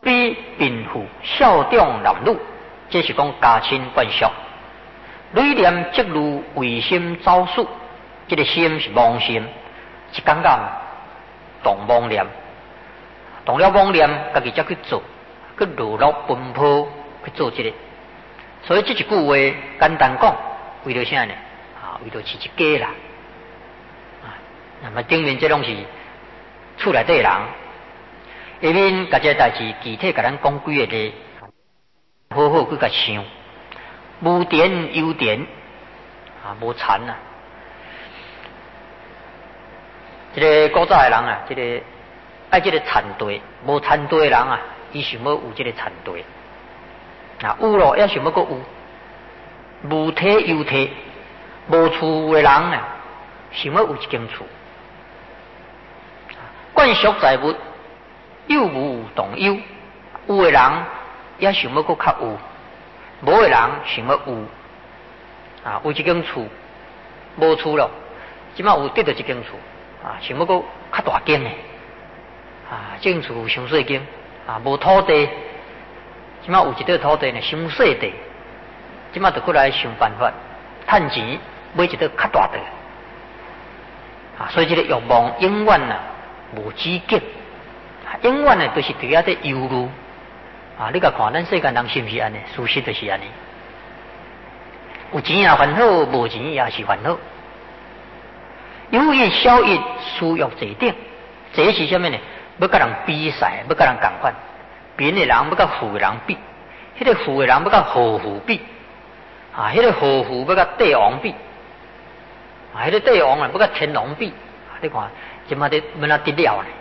对贫富少长男女，这是讲家亲眷属。累念即如为心造事，这个心是妄心，是刚刚动妄念，动了妄念，家己才去做，去努力奔波去做这个。所以这一句话简单讲，为了啥呢？为了饲一家啦。那么顶面这拢是厝内底人，下面甲这代志具体甲咱讲几个，好好去甲想，无田有田无田啊。这个古早的人啊，这个爱这个田地，无田地的人啊，伊想要有这个田地。有咯，也想要个有，无体有体，无厝的人啊，想要有一间厝。眷属财物，有无同有，有的人也想要个较有，无的人想要有。有一间厝，无厝咯，即马有得到一间厝，想要个较大间的，这间厝伤细间，无土地。即马有一块土地呢，伤细地，即马就过来想办法，趁钱买一块较大地。所以这个欲望永远无止境，永远都是伫遐在忧虑。你甲看，咱世间人是不是安尼？事实就是安尼。有钱也烦恼，无钱也是烦恼。有益小益，私欲坐顶，这是什么呢？要甲人比赛，要甲人共款。贫的人要甲富的人比，迄个富的人要甲豪富比，迄个豪富要甲帝王比，迄个帝王要甲天王比。你看，即马得要哪得了呢？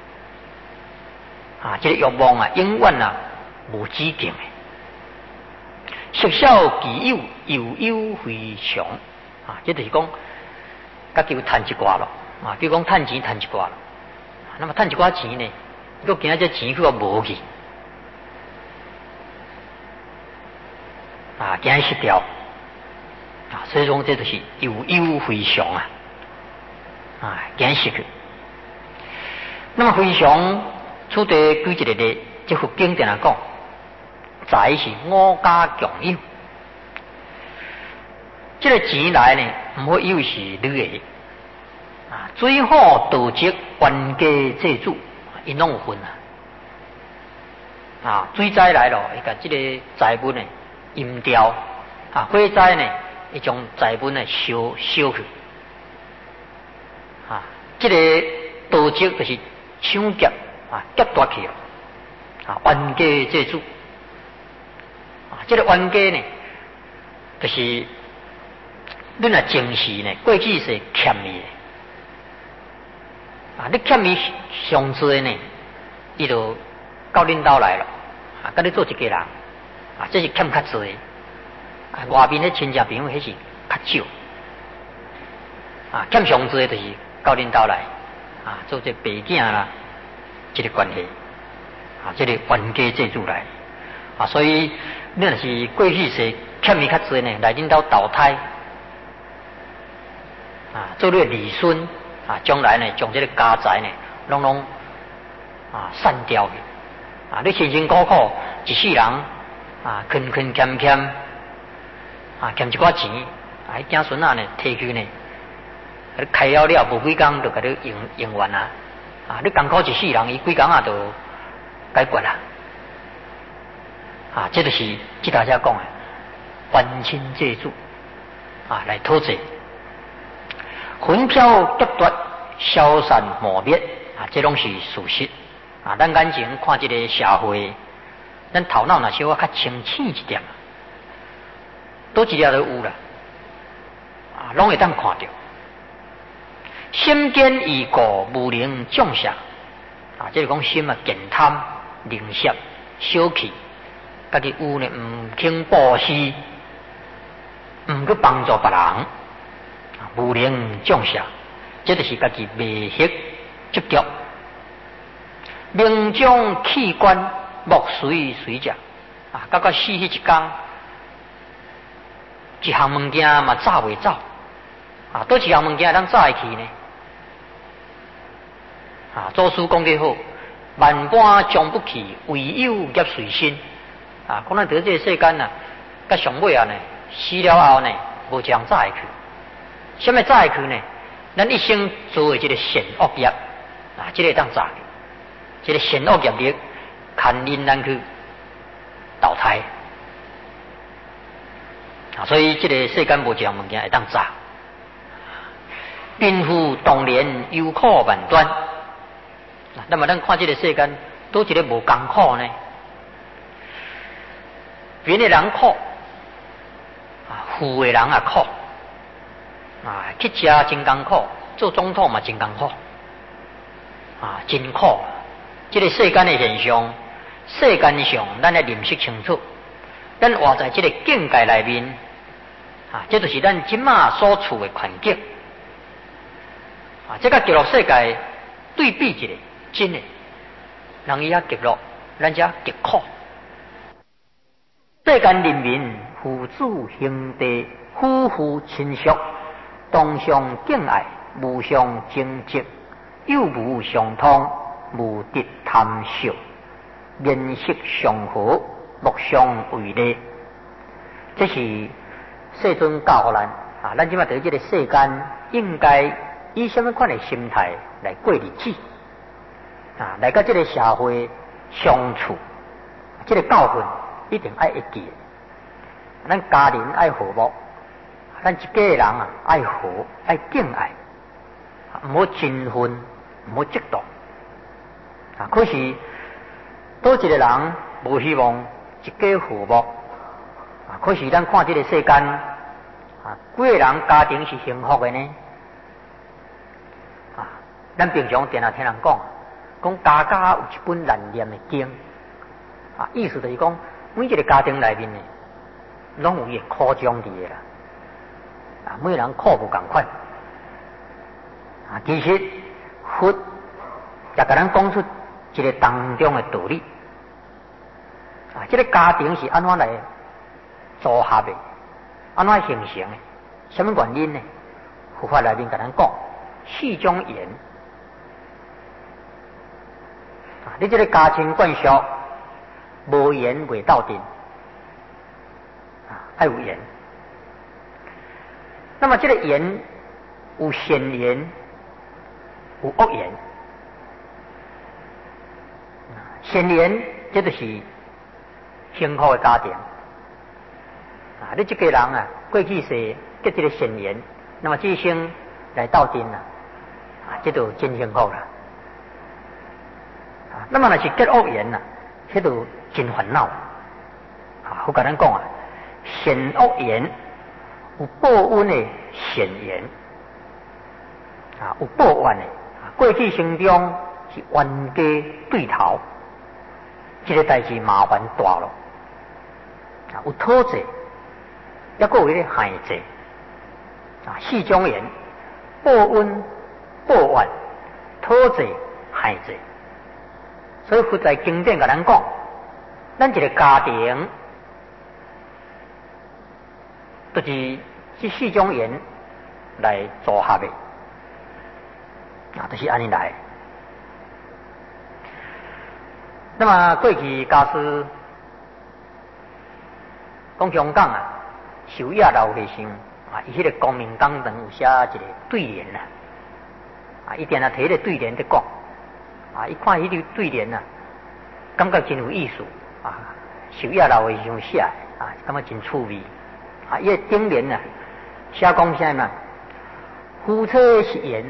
这个欲望永远无止境的。食小其有，有有非常。这就是讲，甲叫趁一寡咯。比如讲趁钱趁一寡咯。那么趁一寡钱呢，又惊这钱去无去。惊伊失掉，所以说这就是有忧非常惊失去。那么非常，此地举一个例，这佛经典讲，财是五家共有。这个钱来呢，唔好以为是你的，最好道德冤家借主，因拢有分水灾来了，伊甲这个财物呢。阴掉火灾呢，会将财物呢烧去。这个盗窃就是抢劫劫夺去了。冤家借主。这个冤家呢，就是你若正视呢，过去是欠你的。你欠你上多呢，伊就到恁兜来了，甲你做一家人。这是欠较多，外面的亲戚朋友迄是较少，欠上多就是到恁兜来，做这白囝啦，这个关系，这个冤家借主来，所以你若是过去是欠伊较多呢，来恁兜投胎，做你的儿孙，将来呢，将这个家财呢，拢散掉去，你辛辛苦苦一世人。勤勤俭俭，欠一寡钱，囝孙呢摕去呢，开了无几工就甲你用完你艰苦一世人，伊几工就解决啦。这就是这大家讲的冤亲债主来讨债，分票劫夺，消散磨灭这拢是事实咱眼前看这个社会。咱头脑若稍微较清醒一点，多一条都有啦，拢会当看到。心坚易过，无能种下，这是讲心健贪、吝啬、小气，家己有呢唔肯布施，唔去帮助别人，无能种下，这就是家己未识执着，命中器官。莫随随食，到死迄一天，一项物件嘛走袂走，倒一项物件咱走会去呢？祖师讲得好， 万般将不起，唯有业随身。啊，讲咱得这个世间啊，甲上尾啊呢，死了后呢，无一人早会去。什么早会去呢？咱一生做的这个善恶业啊，这个当早去，这个善恶业力，看人咱去淘汰。啊，所以这个世间无一样物件会当早。贫富当年忧苦万端。那么咱看这个世间，都一个无艰苦呢？贫的人苦，啊，富的人也苦，啊，去吃真艰苦，做总统嘛真艰苦，啊，真苦。这个世间的现象，世间上咱来认识清楚，咱活在这个境界内面，啊，这就是咱今嘛所处的环境，啊，这个极乐世界对比一下，真的，人伊遐极乐，咱遮极苦。世间人民父子兄弟，夫妇亲属，同相敬爱，无相争执，有无相通，无敌贪笑，面色相和，目相为利。这是世尊教予咱啊，咱即马在这个世间，应该以什么款的心态来过日子啊？来甲这个社会相处，这个教训一定爱会记。咱家人爱和睦，咱一家人啊爱和爱敬爱，唔好争分，唔好嫉妒。啊，可是多一个人无希望一家和睦，啊，可是咱看这个世间，啊，几个人家庭是幸福的呢？啊，咱平常定听人讲家家有一本难念的经，啊，意思就是讲每一个家庭内面呢，拢有伊的苦衷伫的啦，啊，每个人苦无共款，啊，其实佛也甲咱讲出一个当中的道理，啊，这个家庭是安怎来组合的，安怎形成的？什么原因呢？佛法内面甲咱讲四种缘，啊，你这个家庭关系无缘袂斗阵。爱有缘，那么这个缘有善缘，有恶缘。善缘这就是幸福的家庭啊！你这个人啊，过去是结这个善缘，那么这一生来斗阵啦，啊，这就真幸福啦。啊，那么若是结恶缘啦，这就真烦恼。啊，我甲咱讲啊。善恶缘有报恩的善缘啊，有报怨的啊。过去生中是冤家对头，这个代志麻烦大了啊。有讨债，也有迄个害债啊。四种缘：报恩、报怨、讨债、害债。所以佛在经典甲咱讲，咱一个家庭。就是这四种缘来组合的，啊，就是安尼来。那么过去家师讲香港啊，首亚老和尚啊，伊迄个光明堂堂有写一个对联啊，啊，伊定啊摕迄个对联在讲，啊，伊看迄个对联啊，感觉真有意思啊，首亚老和尚写啊，感觉真趣味。啊，伊个顶联啊，写讲啥嘛？夫妻是缘，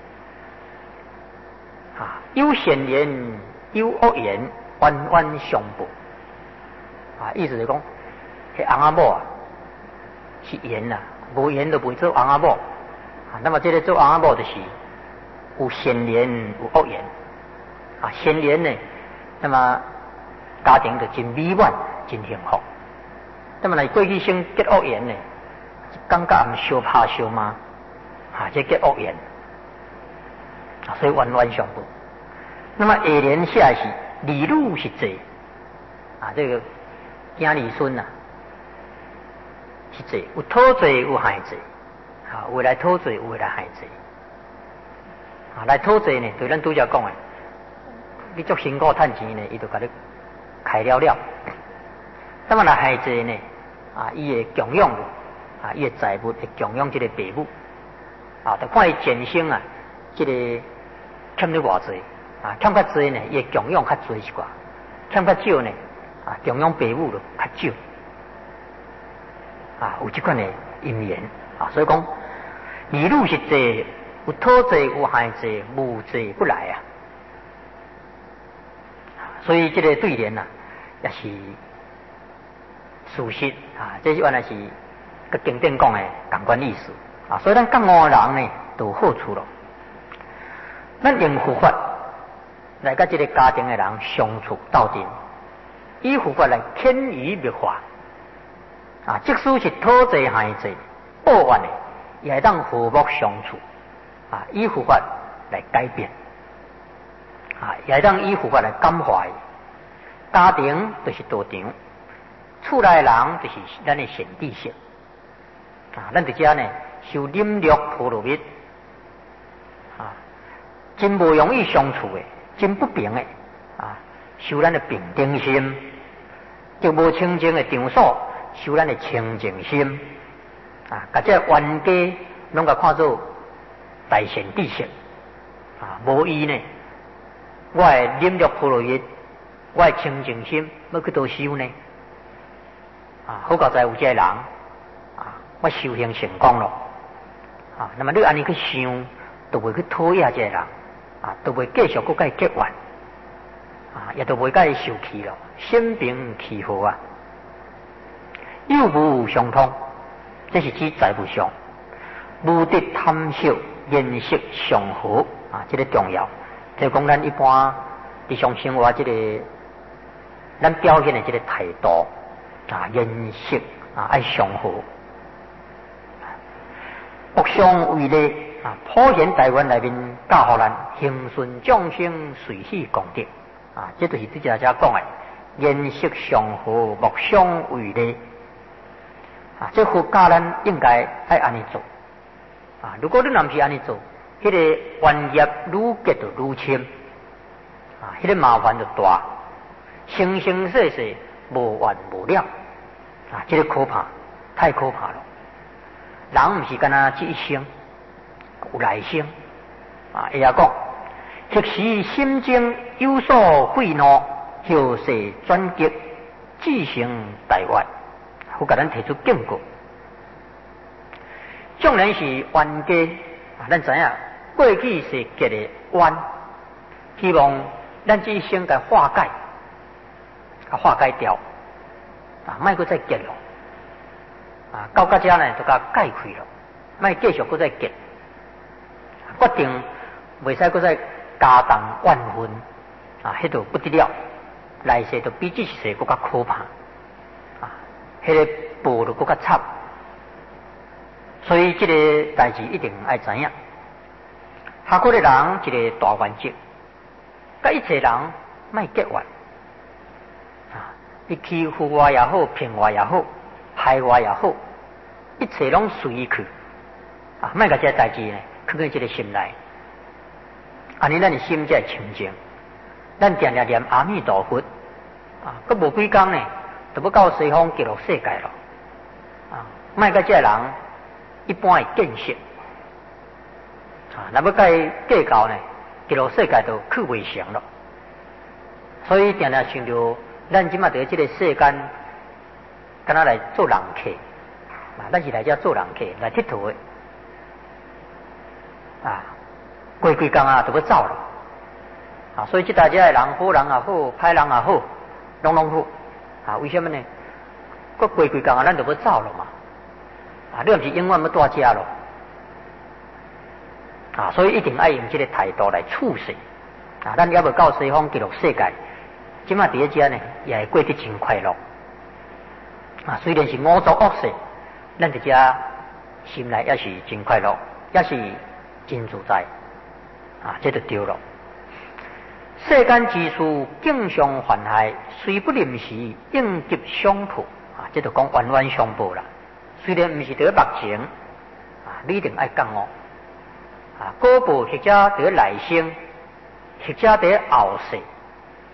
啊，有善缘，有恶缘，冤冤相报。啊，意思是讲，迄翁仔某啊是缘啦，无缘就袂做翁仔某。啊，那么这个做翁仔某就是有善缘，有恶缘。啊，善缘呢，那么家庭就真美满，真幸福。那么来过去生结恶缘呢，感觉唔相拍相骂，啊，这结恶缘，啊，所以冤冤相报。那么下联写的是儿女是济，啊，这个囝儿孙啊是济，有讨济有害济，啊，有来讨济有来害济，啊，来讨济呢，对咱拄则讲的， 你足辛苦趁钱呢，伊就甲你开了了。那么来害济呢？伊会供养伊的财物会供养这个父母，就看伊前生这个欠你偌济，欠较济呢，伊会供养较济一寡；欠较少呢，供养父母就较少。有这款的因缘所以讲，儿女是济，有讨济有害济，无济不来所以这个对联也是事实这原来是个经典讲的同款意思所以咱讲五人呢都有好处咯。咱用佛法来甲这个家庭的人相处斗阵，以佛法来牵于灭化即使是讨济害济报怨的，也会当和睦相处以佛法来改变也会当以佛法来感化。家庭就是道场，厝内的人就是咱的贤弟色咱伫遮呢修忍辱波罗蜜真无容易相处的，真不平的修咱的平等心，就无清净的场所修咱的清净心甲这冤家拢甲看做大贤弟色无伊呢，我的忍辱波罗蜜，我的清净心要去倒修呢好佳哉有这个人我修行成功了那么你安尼去想，就袂去讨厌这个人就袂继续搁甲伊结怨也就袂甲伊受气了，心平气和有无相通，这是指财务上无得贪惜，言色相和这个重要。就讲咱一般日常生活这个咱表现的这个态度言色爱相和，互相为利普贤台湾内面教互咱行顺众生随喜功德这就是这家讲的言色相和，互相为利这佛教咱应该爱安尼做如果你若不是安尼做，迄个冤业愈结就愈深迄个麻烦就大，生生世世无完无了这个可怕，太可怕了。人不是干那这一生，有来生会晓讲，迄时心中有所悔怒，后世转结，自成大愿。我甲咱提出警告，纵然是冤家咱知影过去是结的冤，希望咱这一生甲化解，化解掉莫搁再结了到这呢就甲解开了，莫继续搁再结，决定袂使搁再加重怨恨迄就不得了，来世就比这世搁较可怕迄个报就搁较惨。所以这个代志一定爱知影，下过的人一个大原则，甲一切人莫结怨你欺负我也好，骗我也好，害我也好，一切拢随意去莫甲这代志呢放在这个心内，安尼咱的心才会清净。咱定定念阿弥陀佛佫无几工呢，就要到西方极乐世界了莫甲这人一般的见识若要甲伊计较呢，极乐世界就去袂成了。所以定定想着咱即马伫这个世间，敢若来做人客咱是来遮做人客来佚佗的过几工就要走了所以即大家的人好人也好，歹人也好，拢好为什么呢？过几工咱就要走了嘛你毋是永远要住遮咯所以一定爱用这个态度来处事咱也要到西方极乐世界，即马伫遮呢也会过得真快乐虽然是五浊恶世，咱伫遮心内也是真快乐，也是真自在这就对了。世间之事敬上还害，虽不临时应急相报这就讲冤冤相报啦。虽然毋是伫目前你一定爱讲果报或者伫来生，或者伫后世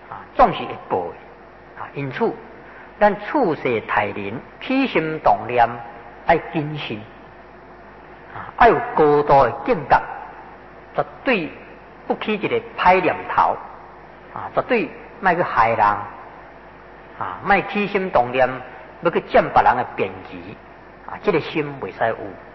总是会报的因此，咱处世待人起心动念要谨慎要有高度的境界，绝对不起一个歹念头绝对莫去害人莫起心动念要去占别人的便宜这个心袂使有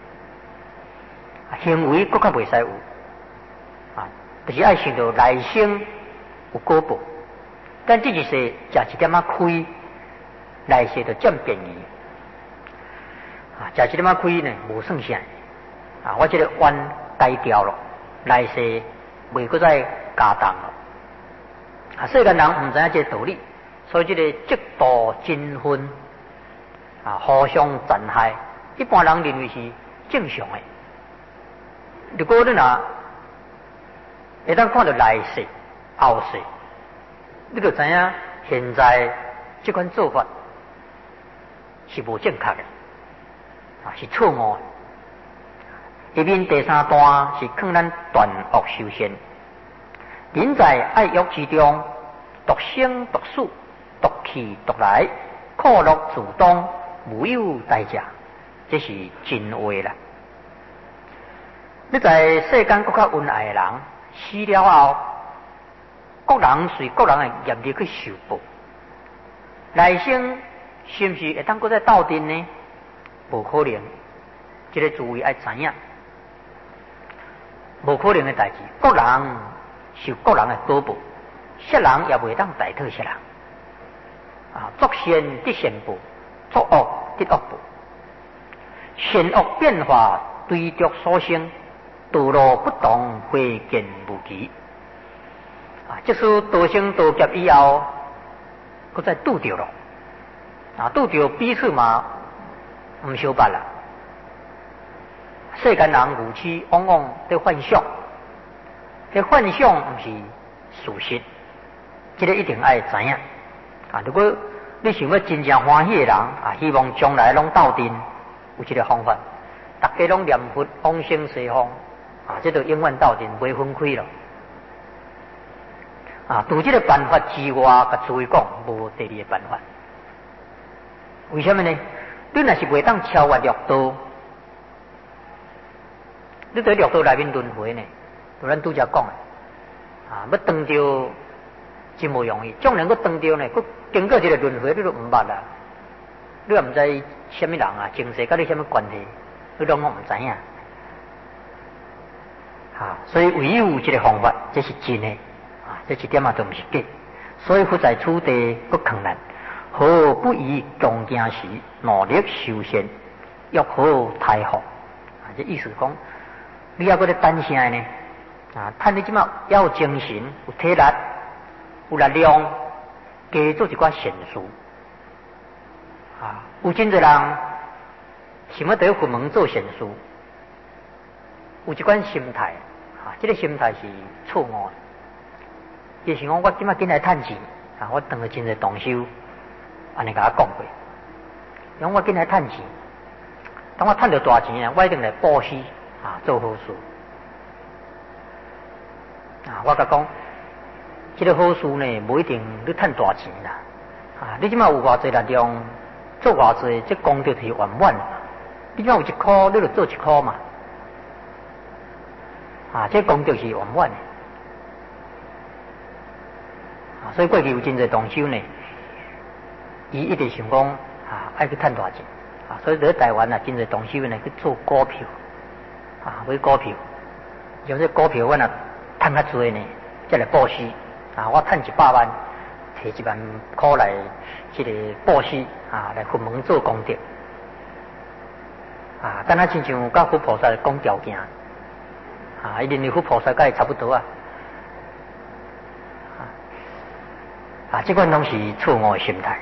行为更较袂使有就是爱想到来生有果报，但这一世食一点亏，来世就占便宜食一点亏呢无算啥我这个弯改掉了，来世袂搁再加重了世间人唔知影这个道理，所以这个嫉妒争纷互相残害，一般人认为是正常的。如果你若会当看到来世后世，你就知影现在这款做法是无正确的是错误的。下面第三段是劝咱断恶修善，人在爱欲之中，独生独死，独去独来，苦乐自当，无有代价，这是真话啦。你在世间更较恩爱的人死了后，各人随各人的业力去受报，来生是不是会当搁再斗阵呢？无可能，这个诸位要知影，无可能的代志。各人受各人的果报，善人也袂当代替善人作善得善报，作恶得恶报，善恶变化随着所生，道路不同，会见无期即使多生多劫以后，搁再拄着咯拄着彼此嘛唔相捌啦。世间人如此往往在幻想，这幻想唔是事实，这个一定爱知影如果你想要真正欢喜的人希望将来拢斗阵，有一个方法，大家拢念佛往生西方这就永远斗阵，袂分开了除这个办法之外，甲诸位讲无第二个办法。为什么呢？你若是袂当超越六道，你在六道内面轮回呢？就咱拄则讲的要断掉真无容易，种能够断掉呢，佮经过这个轮回，你都唔捌啦。你也唔知什么人前世甲你什么关系，你拢我唔知影所以唯有这个方法，这是真的这一点都唔是假。所以佛在此地佮劝咱：何不以强行时，努力修善，欲好太福这意思讲，你要搁咧等啥呢？趁你即马要有精神、有体力、有力量，加做一寡善事有真侪人想要在佛门做善事，有一款心态这个心态是错误的。伊想讲我即马紧来趁钱我当了真侪同修安尼甲我讲过，讲我紧来趁钱，当我趁到大钱我一定来布施做好事我甲讲，这个好事呢，无一定你趁大钱啦你即马有偌济力量，做偌济，这功德是圆满的。你即马有1箍，你就做1箍嘛这功德是圆满的所以过去有真侪同修呢，伊一直想讲爱去趁大钱所以在台湾真侪同修呢去做股票买股票，用这股票我若趁较多呢，再来布施我趁100万，摕1万块来这个布施来佛门做功德敢若亲像甲佛菩萨讲条件伊认为佛菩萨甲伊差不多这款拢是错误的心态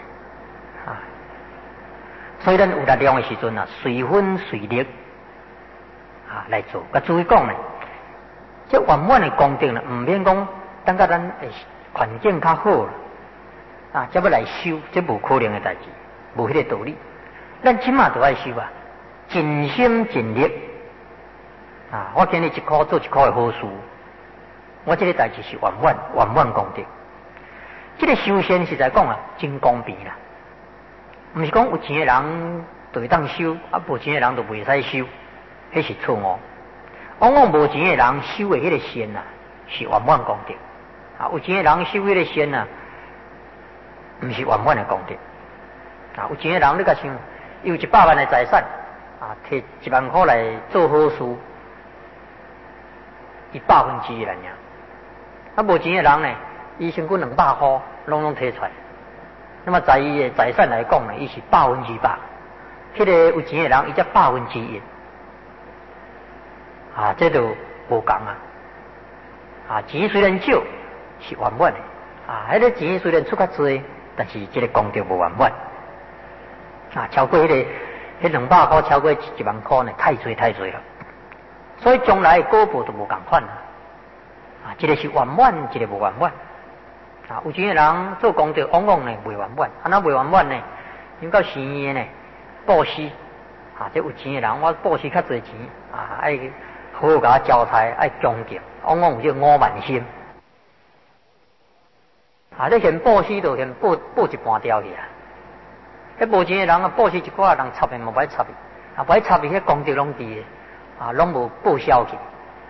所以咱有力量的时阵随分随力来做。甲诸位讲呢，这圆满的功德呢，唔免讲等到咱环境较好了才要来修，这无可能的代志，无迄个道理。咱即马就爱修尽心尽力我今日1箍做1箍的好事，我这个代志是圆满功德。这这个修仙实在讲啊，真公平啦。唔是讲有钱的人就会当修，啊无钱的人就袂使修，迄是错误。往往无钱的人修的迄个仙啊，是圆满功德；啊，有钱的人修迄个仙啊，唔是圆满的功德。啊，有钱的人你甲想，有100万的财产，啊，摕1万块来做好事，伊1/1啦，啊，无钱的人呢，伊身躯200块，拢摕出来。那么在伊的财产来讲呢，伊是100%。迄个有钱的人，伊才1/1。啊，这都无共啊！啊，钱虽然少，是圆满的。啊，迄个钱虽然出较多，但是这个功德无圆满。啊，超过迄200块，超过1万块呢，太多了。所以将来的果报都无共款。啊，一个是圆满，一个无圆满。啊，有钱的人做功德，往往呢未圆满。啊，那未圆满呢，因到生意呢，布施。啊，这有钱的人，我布施较多钱，啊，爱好好甲我招财，爱恭敬，往往有这5万心。啊，你嫌布施就嫌布一半掉去啊！迄无钱的人啊，布施一寡人插的无歹插的，啊，歹插的迄功德拢伫啊，拢无报销去，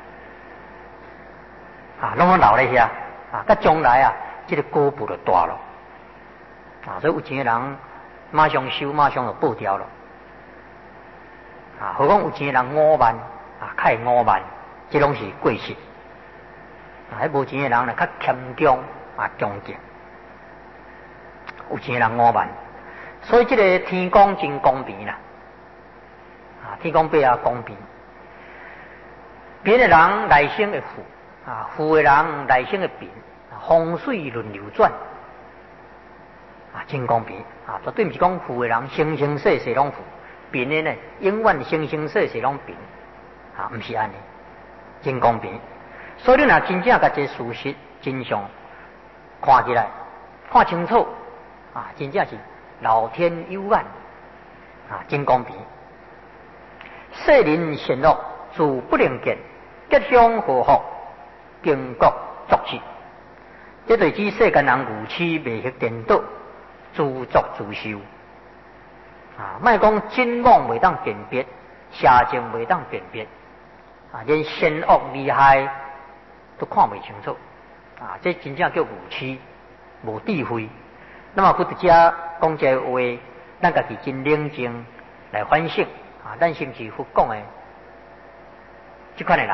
啊，拢留咧遐，啊，甲将来啊，这个果报就大了。啊，所以有钱的人马上收，马上就报掉了。啊，何况有钱的人5万。啊，开5万，这拢是过失。啊，迄无钱的人呢，较谦恭啊，恭敬。有钱的人5万，所以这个天公真公平啦。啊，天公伯啊公平。贫的人来生会富，啊，富的人来生会贫，风水轮流转，啊，真公平。啊，绝对毋是讲富的人生生世世拢富，贫的呢永远生生世世拢贫。啊，唔是安尼，真公平。所以你若真正甲这事实真相看起来，看清楚，啊，真正是老天有眼，啊，真公平。世人善恶自不能见，吉祥祸福，经国作事。这对指世间人愚痴未识颠倒，自作自受。啊，莫讲真妄未当辨别，邪正未当辨别。啊，连善恶利害都看不清楚，啊，这真正叫愚痴，无智慧。那么佛家讲这话，咱家己真冷静来反省，啊，咱是不是佛讲的这款的人？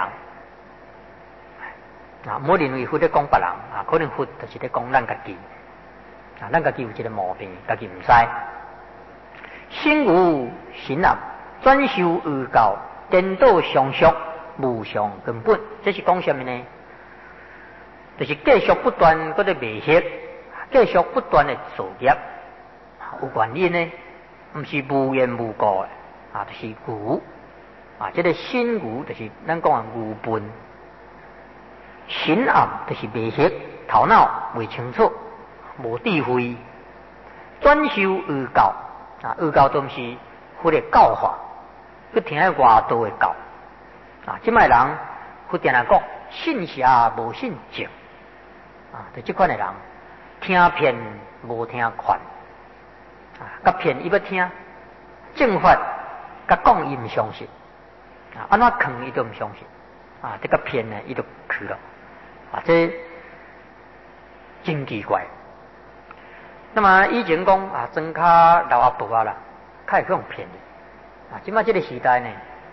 啊，莫认为佛在讲别人，啊，可能佛就是在讲咱家己，啊，咱家己有这个毛病，家己唔知。心无神暗，转修恶教，颠倒相续。无上根本，这是讲什么呢？就是继续不断嗰个迷惑，继续不断的造业。有原因呢，唔是无缘无故的，啊，就是愚。啊，这个心愚就是咱讲的愚笨，神暗就是迷惑，头脑未清楚，无智慧，转修恶教。啊，恶教都是佛的教法，去听外道的教。啊，即卖人佛定来讲，信邪无信正，啊，就这款的人，听骗无听劝，啊，甲骗伊要听，正法甲讲伊唔相信，啊，安怎劝伊都唔相信，啊，这个骗呢，伊就去了，啊，这真奇怪。那么以前讲啊，庄卡老阿婆啊啦，较会用骗的，啊，即卖这个时代呢。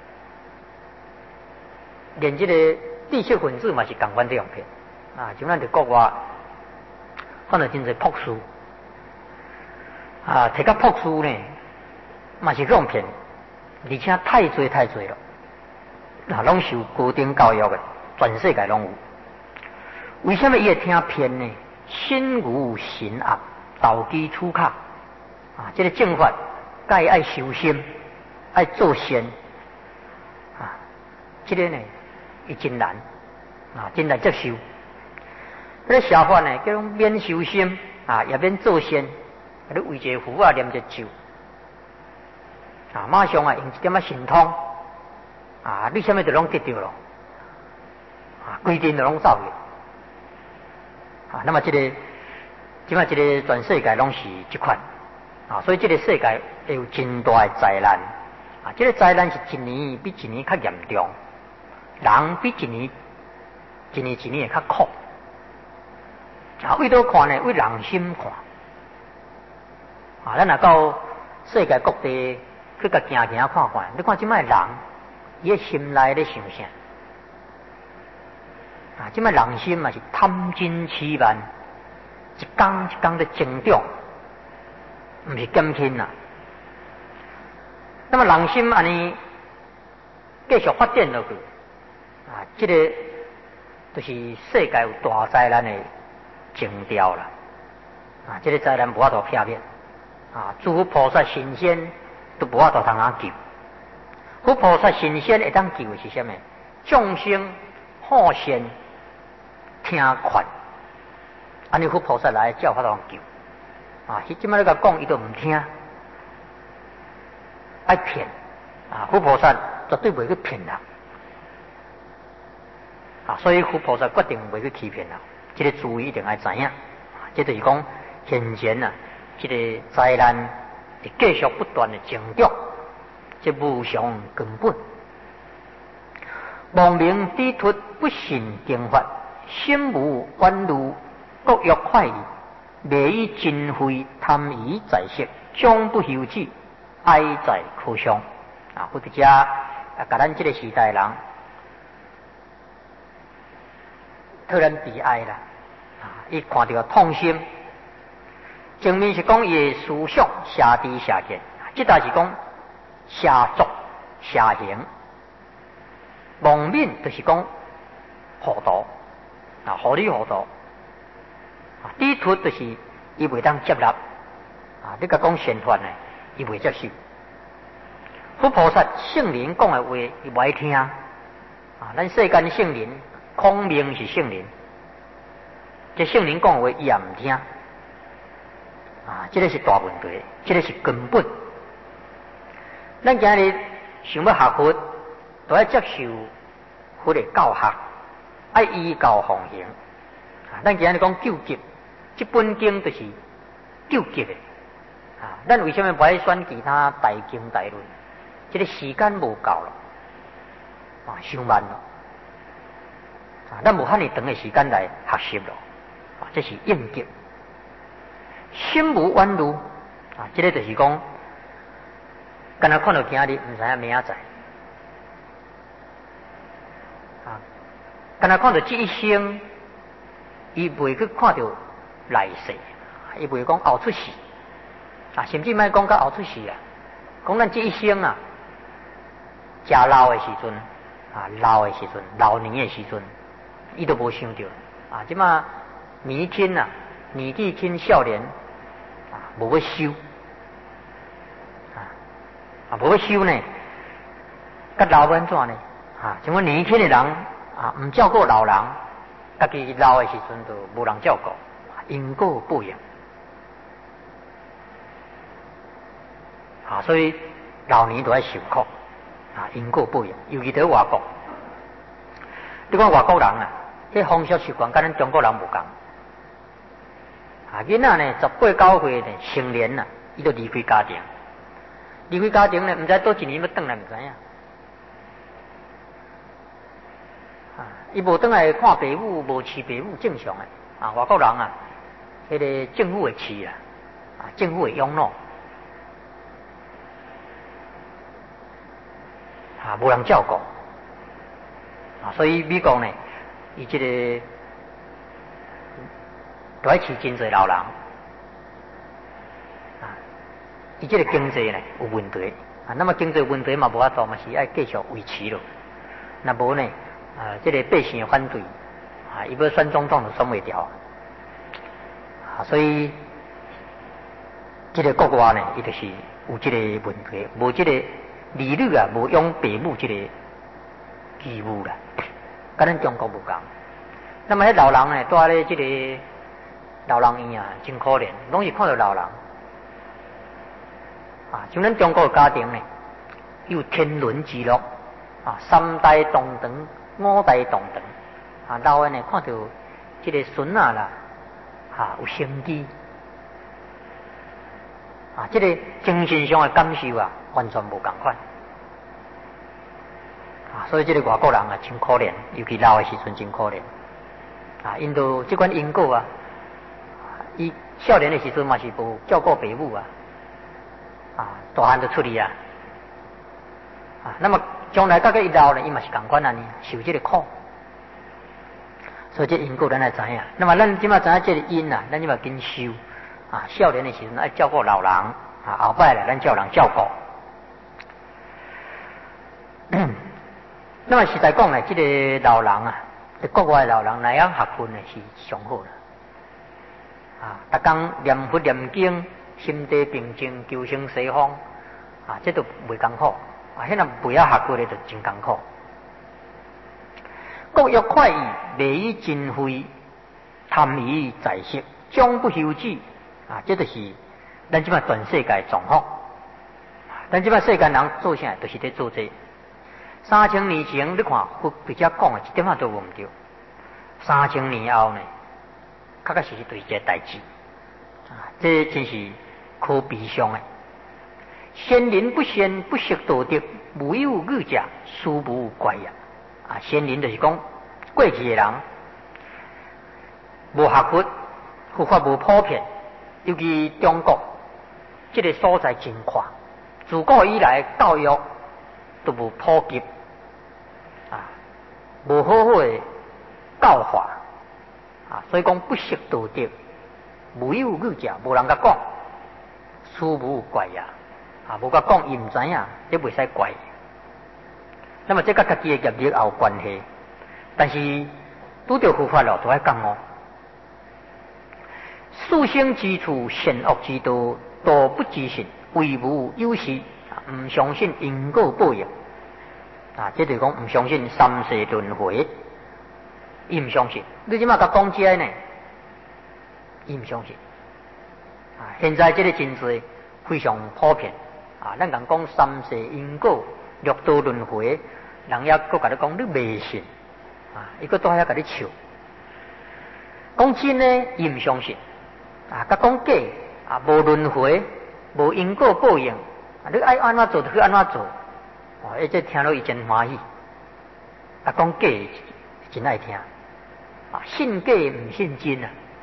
连这个知识分子嘛是共款这样骗，啊，像咱伫国外，看到真侪博士，啊，摕到博士呢，嘛是这样骗，而且太多了，啊，拢受高等教育的，全世界拢有。为什么伊会听骗呢？心无神暗，投机取巧，啊，这个正法，该爱修心，爱做善，啊，这个呢。伊真难，啊，真难接受。迄个邪法呢，叫做免修心，啊，也免做善，啊，你为一个符啊，念一咒，啊，马上啊用一点神通，啊，你什么就拢得到了，啊，规定就拢走去，啊，那么这个即摆这个全世界拢是这款啊，所以这个世界会有真大的灾难啊，这个灾难是一年比一年较严重，人比一年会较苦啊。为倒看呢？为人心看啊，咱若到世界各地去甲行看看，你看即摆人伊个心内咧想啥啊？即摆人心嘛是贪嗔痴慢，一天一天的增长，唔是减轻啊。那么人心安尼继续发展落去啊，这个就是世界有大灾难的前兆啦啊！这个灾难无法度避免啊，诸佛菩萨神仙都无法度通通救。佛菩萨神仙会当救的是什么？众生好善听劝，安尼佛菩萨来才有法度救啊！即摆你甲讲，伊都唔听，爱骗啊！佛菩萨绝对袂去骗人啊！所以佛菩萨决定袂去欺骗人，这个注意一定要知影啊！这就是讲现前啊，这个灾难会继续不断的增长，这无常根本。亡命低脱，不信经法，心无弯路，各欲快意，未以真慧，贪以在色，终不休止，哀在苦伤啊！佛家啊，甲咱这个时代人，特咱悲哀啦啊！伊看到痛心，前面是讲伊的思想邪知邪见，这代是讲邪作邪行。妄泯就是讲糊涂啊，糊里糊涂啊，低脱就是伊袂当接纳啊，你甲讲善法呢，伊袂接受。佛菩萨圣人讲的话，伊袂听啊。咱世间圣人，孔明是圣人，这圣人讲的话，伊也唔听啊，这个是大问题，这个是根本。咱今日想要学佛，都要接受佛的教学，要依教奉行啊。咱今日讲救急，这本经就是救急的啊。咱为什么不爱选其他大经大论？这个时间无够了啊，伤慢了啊。咱无遐尼长的时间来学习了啊，这是应急。心无弯路啊，这个就是讲，敢若看到今日，唔知影明仔载啊，敢若看到这一生，伊袂去看到来世，伊袂讲后出世啊，甚至莫讲到后出世啊，讲咱这一生啊，食老的时阵啊，老的时阵，老年的时阵，伊都无想到啊，即马年轻啊，年纪轻少年啊，无要修啊，无要修呢，甲老安怎呢？啊，像我年轻的人啊，唔照顾老人，家己老的时阵就无人照顾，因果报应啊，所以老年都要受苦啊，因果报应，尤其在外国，你看外国人啊，迄风俗习惯跟咱中国人无共啊，囡仔呢18、19岁呢成年啦，伊就离开家庭，离开家庭呢，唔知多一年要转来，唔知影。伊无转来看爸母，无饲爸母正常的啊。外国人啊，迄个政府会饲啦，啊，政府会养老，啊，无人照顾啊，所以美国呢，伊这个都爱饲真侪老人啊，伊这个经济呢有问题啊，那么经济问题嘛无法度，嘛是爱继续维持咯，那无呢？啊，这个百姓反对啊，伊要选总统就选袂掉啊，所以这个国外呢，伊就是有这个问题，无这个利率啊，无用父母这个义务啦，跟咱中国无共。那么迄老人呢，住咧这个老人院啊，真可怜，拢是看到老人啊，像咱中国的家庭呢，有天伦之乐啊，3代同堂。5代同堂啊，老的呢看到这个孙啊啦， 有生机这个精神上的感受完全无同款所以这个外国人真可怜，尤其老的时阵真可怜因都这款因果伊少年的时阵嘛是无照顾父母大汉就出去那么将来到个伊老呢，伊嘛是同款受这个苦，所以这因果咱来知影。那么咱即马知影这个因咱即马紧修少年的时阵爱照顾老人后摆咧咱叫人照顾。那么实在讲呢，这个老人国外的老人来样学分呢是上好啦逐工念佛念经，心地平静，求生西方这都袂艰苦迄若不晓学过的就真艰苦。国欲快意，利以尽废，贪以在色，终不休止这就是咱即摆全世界状况。咱即摆世间人做啥，就是在做这。3000年前，你看佛比较讲的一点都无毋对。3000年后呢，确确实实就是这代志这真是可悲伤的。先人不贤，不识道德，无有语者，殊无怪也先人就是讲过去的人无学佛，佛法无普遍，尤其中国这个所在真宽，自古以来教育都无普及无好好的教化所以讲不识道德，无有语者，无人甲讲，殊无怪也无甲讲，伊毋知影，这袂使怪。那么这甲家己的业力也有关系，但是拄着佛法了，都爱讲树生之处，善恶之道，道不知信，唯无有时，唔相信因果报应这就是讲唔相信三世轮回，伊唔相信。你即马甲讲这呢，伊唔相信现在这个真济非常普遍咱讲讲三世因果、六道轮回，人也搁甲你讲你迷信伊搁都遐甲你笑。讲真呢，伊唔相信甲讲假无轮回，无因果报应你爱安怎做就去安怎做这听了伊真欢喜讲假真爱听信假唔信真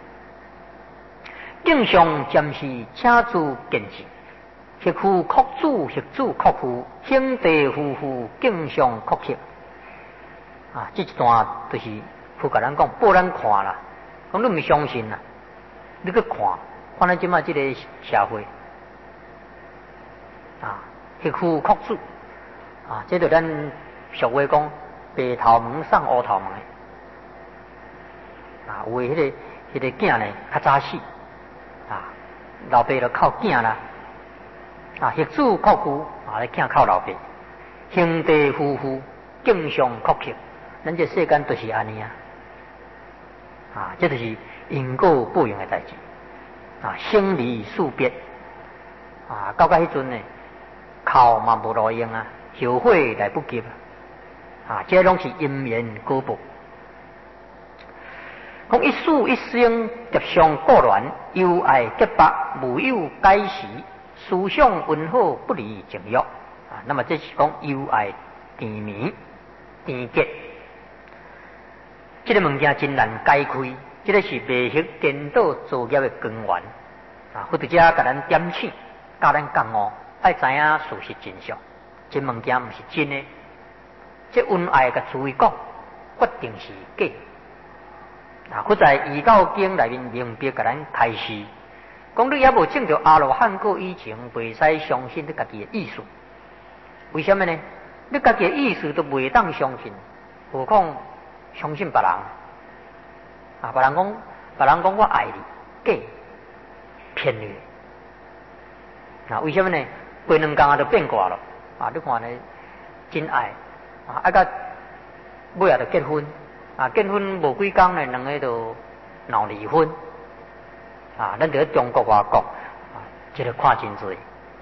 敬上暂时请诸见智，迄夫确主，迄主确夫，兄弟夫妇敬上确实这一段就是佛甲咱讲报咱看啦，讲你唔相信你去看咱即马这个社会迄夫确主这就咱俗话讲白头毛送乌头毛有的迄个囝呢较早死老爸就靠囝啦迄主靠父囝靠老爸，兄弟夫妇敬上确实，咱这世间都是安尼这就是因果报应的代志生离死别到迄阵呢，哭嘛无路用后悔来不及这拢是因缘果报。讲一死一生，结上果缘，由爱结白，无有改时，思想温好，不离情欲那么这是讲由爱甜绵甜结，这个物件真难解开，这个是未识颠倒造业的根源佛在这甲咱点醒，教咱讲爱知影事实真相，这物件毋是真的，这恩爱甲注意讲，决定是假佛在《遗教经》内面明白甲咱开示，讲你也无证着阿罗汉果以前，袂使相信你家己的意思。为什么呢？你家己的意思都袂当相信，何况相信别人别人讲我爱你，假骗你为什么呢？过两工就变卦了你看呢，真爱甲尾就结婚结婚无几工呢，两个就闹离婚咱在中国外国这个看真多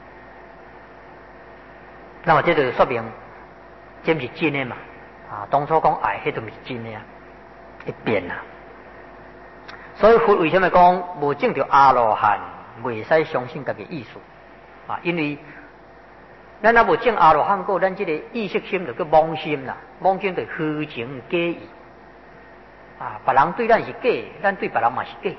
那么这就说明这不是真的嘛当初讲爱迄都不是真的会变所以佛为什么讲无证着阿罗汉，袂使相信家己意思啊？因为咱若无证阿罗汉果，咱这个意识心就叫妄心啦，妄心就虚情假意啊。别人对咱是假，咱对别人嘛是假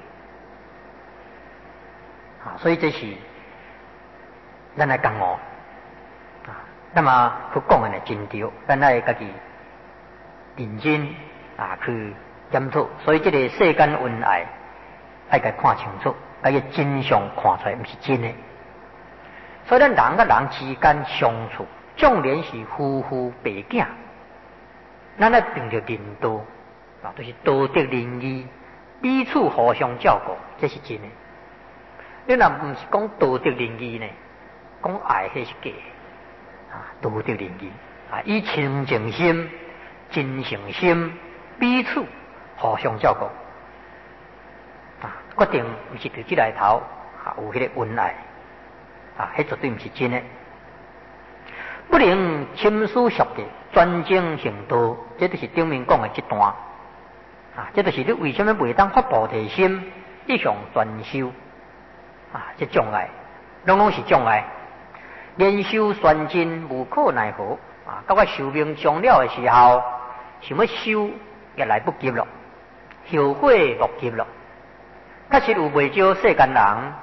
啊。所以这是咱来讲哦啊。那么佛讲的呢真对，咱来家己认真啊去检讨。所以这个世间恩爱，爱甲看清楚，爱个真相看出来，不是真的。所以咱人甲人之间相处，纵然是夫妇白囝，咱来凭着人道啊，就是道德仁义，彼此互相照顾，这是真的。你若唔是讲道德仁义呢，讲爱迄是假啊。道德仁义啊，以清净心、真诚心，彼此互相照顾啊，决定唔是伫即内头啊有迄个恩爱。啊，迄绝对毋是真的，不能亲疏熟的专精行道，这就是顶面讲的这段啊，这就是你为什么袂当发菩提心，一向专修啊，这障碍，拢是障碍。连修玄真无可奈何啊，到我寿命终了的时候，想要修也来不及了，后悔莫及了。确实有袂少世间人。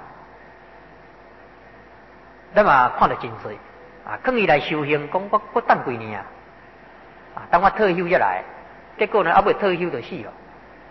咱嘛看得真多啊！劝伊来修行，讲我等几年啊，等我退休才来，结果呢，还未退休就死了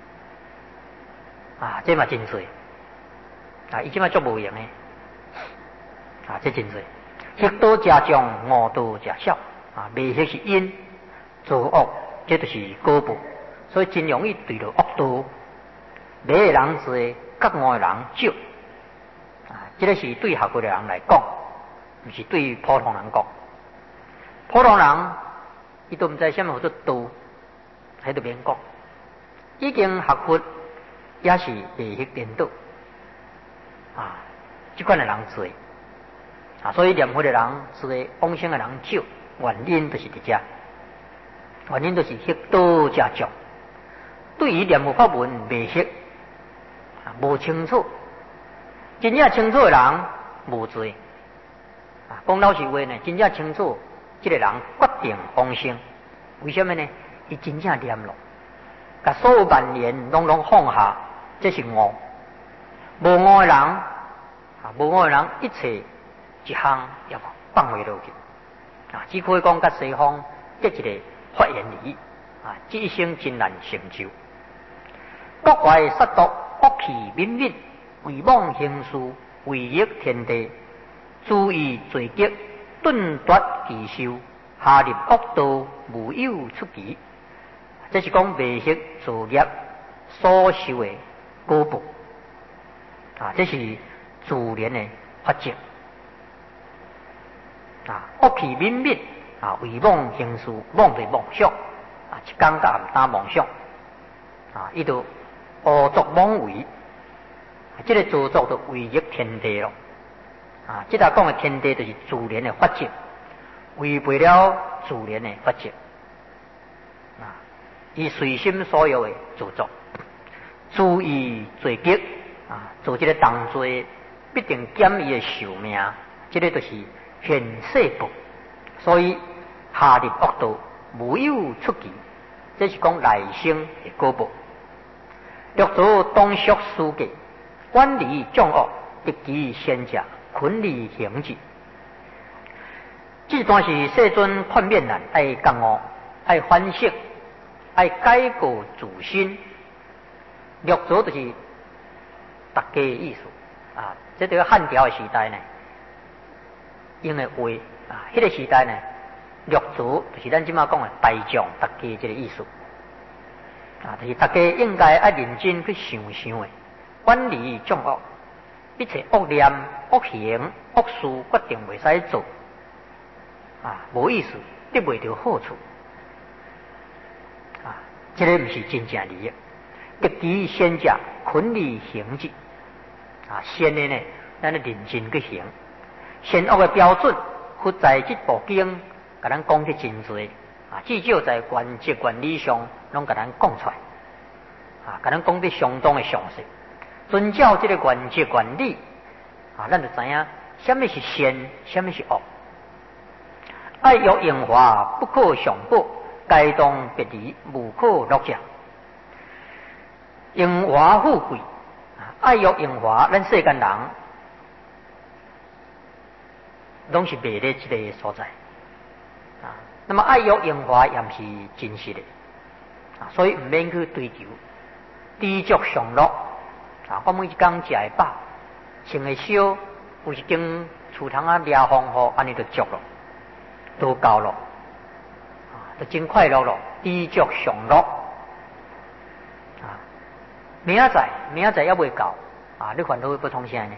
啊！这嘛真多啊！伊即嘛做无用的啊，这真多。食多加重，恶多加少啊！未识是因，做恶这就是果报，所以真容易对着恶道。迷的人多，觉悟的人少啊！这个是对学过的人来讲。毋是对普通人讲，普通人伊都毋知啥物叫做道，喺度免讲。已经学佛也是未识颠倒啊，即款的人多啊，所以念佛的人多，往生的人少，原因就是伫遮，原因就是识道加重，对于念佛法门未识啊，无清楚，真正清楚的人无多。啊，讲老实话呢，真正清楚，这个人决定往生。为什么呢？伊真正念咯，把所有万念拢放下，这是悟。无悟的人，啊，无悟的人，一切一项也放袂落去。啊，只可以讲甲西方得一个发言而已。啊，这一生真难成就。国外杀毒，恶气泯泯，为妄行事，违逆天地。注意罪极，顿夺其寿，下入恶道，无有出奇。这是讲未识造业所受的果报啊，这是自然的法则啊。恶气泯泯啊，为妄行事，妄对妄想啊，一天到暗打妄想啊，伊就恶作妄为，这个造作就违逆天地咯。啊，这条讲的天地就是自然的法则，违背了自然的法则啊，以随心所欲的做作，注意罪极啊，做这个动作必定减伊的寿命，这个就是现世报，所以下入恶道，无有出奇，这是讲来生的果报。欲做当属书记，远离众恶，得其先者。群理行之，这段是世尊劝勉人爱觉悟、爱反省、爱改过自新。略祖就是大家的意思啊。这个汉朝的时代呢，用的话啊，迄个时代呢，略祖就是咱即马讲的大众大家这个意思啊，就是大家应该爱认真去想想的，远离众恶。一切恶念、恶行、恶事，决定袂使做啊，无意思，得袂到好处啊，这个毋是真正利益。得其先者，群理行之啊，先的呢，咱认真去行。善恶的标准，佛在这部经，甲咱讲得真多啊，至少在原则原理上，拢甲咱讲出来啊，甲咱讲得相当的详细。 遵照这个原则原理啊，咱就知影什么是善，什么是恶。爱欲荣华，不可上报；该当别离，无可落脚。荣华富贵，爱欲荣华，咱世间人拢是迷咧这个所在啊。那么爱欲荣华也不是真实的啊，所以唔免去追求，知足常乐啊。我每一工食会饱，穿会少，有一间厝堂啊掠风雨，安尼就足咯，都够咯啊，就真快乐咯，知足常乐啊。明仔载还未到啊，你烦恼不通啥呢？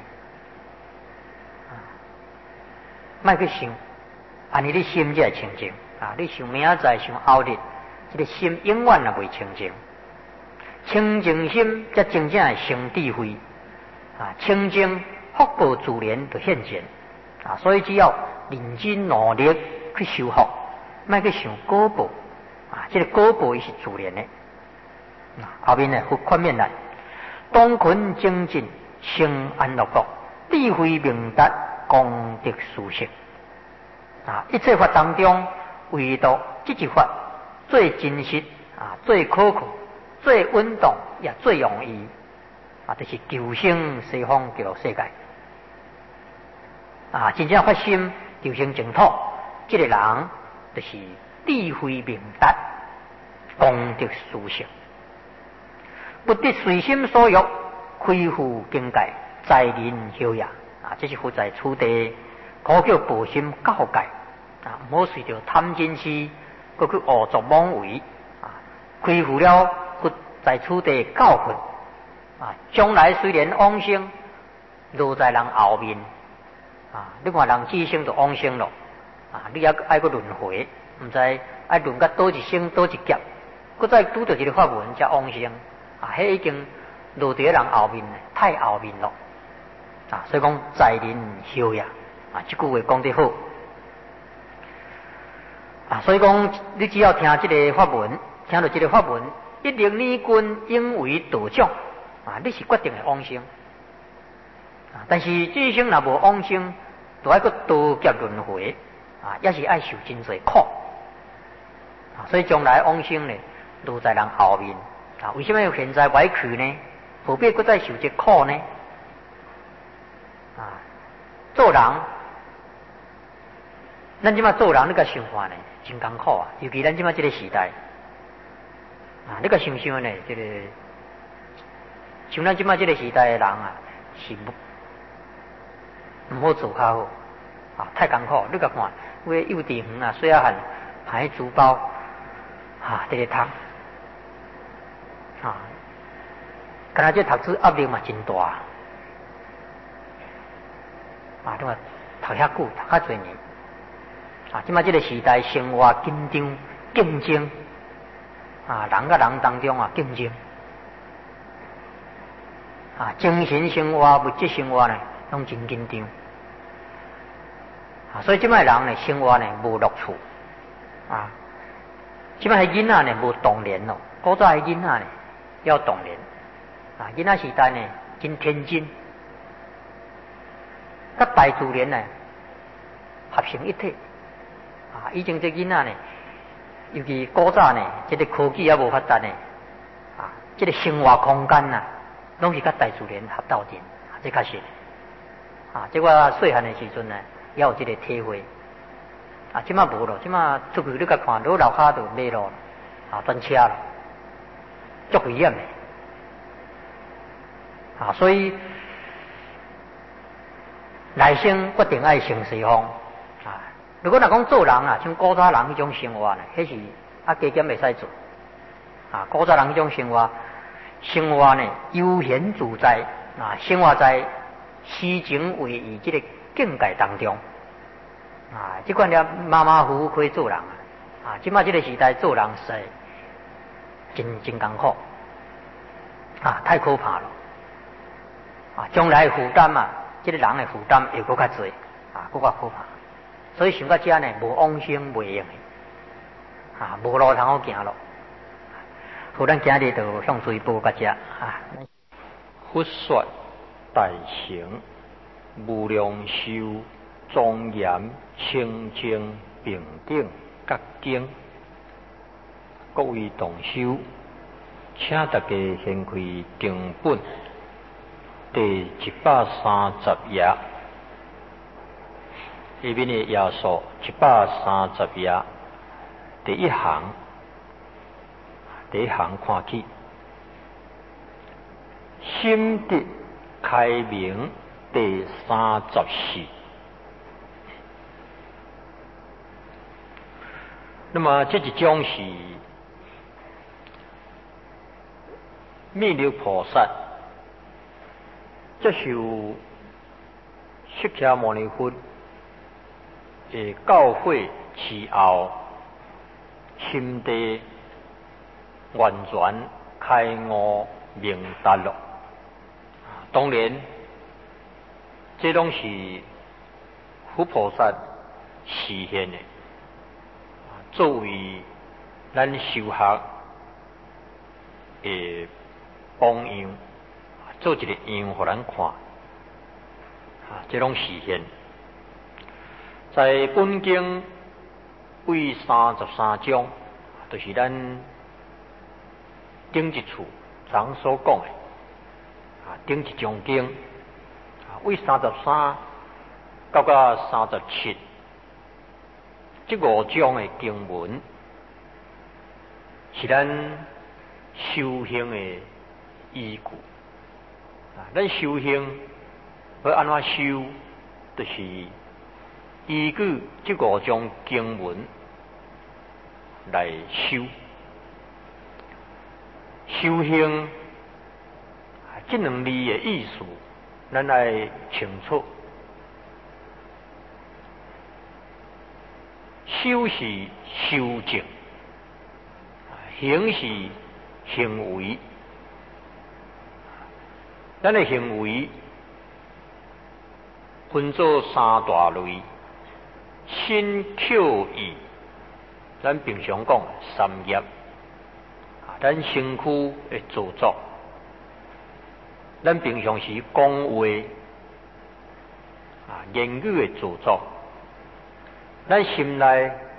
莫去想，安尼你心才会清净啊！你想明仔载，想后日，这个心永远也未清净。清净心才真正会生智慧啊！清净福报自然就现前啊！所以只要认真努力去修福，莫去想果报啊！这个果报是自然的。后面呢，宽面来，当群精进，生安乐国，智慧明达。功德殊胜啊！一切法当中，唯独这一法最真实啊，最可靠，最稳当，也最容易啊！就是求生西方极乐世界啊！真正发心求生净土，这个人就是智慧明达，功德殊胜，不得随心所欲，开赴境界，在人修养。啊，这是佛在此地可叫保心教戒啊，唔好随着贪嗔痴，搁去恶作妄为啊，开赴了佛在此地教训啊，将来虽然往生，落在人后面啊，你看人这生就往生咯啊，你也爱个轮回，唔知爱轮到多一生多一劫，搁再拄到一个法门才往生啊，迄已经落在人后面，太后面咯。啊，所以讲在人修养啊，这句话讲得好啊。所以讲，你只要听这个法文，听到这个法文，一定你君应为道长啊，你是决定的往生啊。但是这一生若无往生，就爱个多劫轮回啊，也是爱受真多苦啊。所以将来往生呢，都在人后面啊。为什么现在歪去呢？何必搁再受这苦呢？啊，做人，咱即马做人，你个想法呢，真艰苦啊！尤其咱即马这个时代，啊，你个想想呢，这个像咱即马这个时代的人啊，是唔好做较好啊，太艰苦。你个看，那幼稚园啊，细汉买珠包啊，这个读啊，敢若这读书压力嘛真大。啊，你话读遐久，读遐侪年，啊，即摆这个时代生活紧张竞争，啊，人甲人当中啊竞争，啊，精神生活、物质生活呢，拢真紧张，啊，所以即摆人呢，生活呢无乐趣，啊，即摆囡仔呢无动力咯，古早囡仔呢要动力，啊，囡仔时代呢真天真。甲大自然呢合成一体啊！以前这囡仔呢，尤其古早呢，这个科技也无发达呢啊，这个生活空间呐，拢是甲大自然合斗阵啊，这较实啊。这我细汉的时阵呢，也有这个体会啊。即马无咯，即马出去你甲看，路骹就马路啊，专车咯，足危险的啊，所以。来生决定爱成西方啊！如果若讲做人啊，像古早人迄种生活呢，迄是加减袂使做啊。古早人迄种生活呢悠闲自在啊，生活在诗情画意这个境界当中啊。这款了马马虎虎可以做人啊！即摆这个时代做人是真艰苦啊，太可怕了啊！将来负担嘛。这个人的负担会搁较多啊，搁较可怕。所以想到这呢，无往生袂用的啊，无路通好行咯。好，咱今日就向随报到这啊。 佛说大乘，无量寿庄严清净平等觉经。各位同修，请大家掀开经本第130页，下面的页数130页第一行看起，心得开明第34。那么这一种是弥勒菩萨接受释迦牟尼佛的教诲之后，心地完全开悟明达了。当然，这拢是佛菩萨示现的，作为咱修学的榜样，做一个样互咱看。这拢示现在本经为33章，就是咱顶一处常所讲的顶一章经为33到37，这5章的经文是咱修行的依据。咱修行要安怎修，就是依据这5章经文来修。修行这两字的意思，咱来清楚。修是修正，行是行为。咱的行为分做3大类：身、口、意。咱平常讲3业，咱身躯的造作，咱平常时讲话言语的造作，咱心内